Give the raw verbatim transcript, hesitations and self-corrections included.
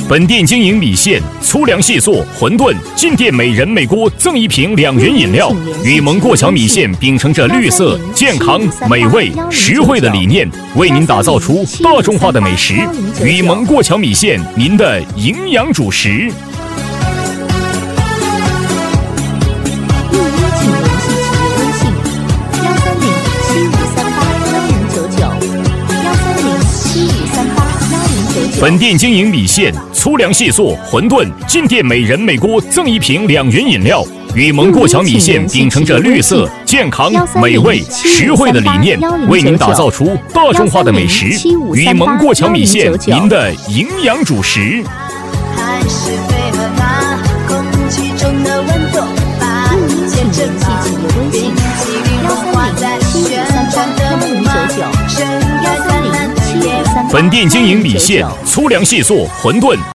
本店经营米线、粗粮细做、馄饨，进店每人每锅赠一瓶两元饮料。雨蒙过桥米线秉承着绿色、健康、美味、实惠的理念，为您打造出大众化的美食。雨蒙过桥米线，您的营养主食。本店经营米线、粗粮细做、馄饨，进店每人每锅赠一瓶两元饮料。雨蒙过桥米线秉承着绿色、健康、美味、实惠的理念，为您打造出大众化的美食。雨蒙过桥米线，您的营养主食。 还是配合它，空气中的温度，把一切蒸发。冰淇淋融化在旋转的木马，盛开灿烂的夜。 本店经营米线、粗粮细做、馄饨。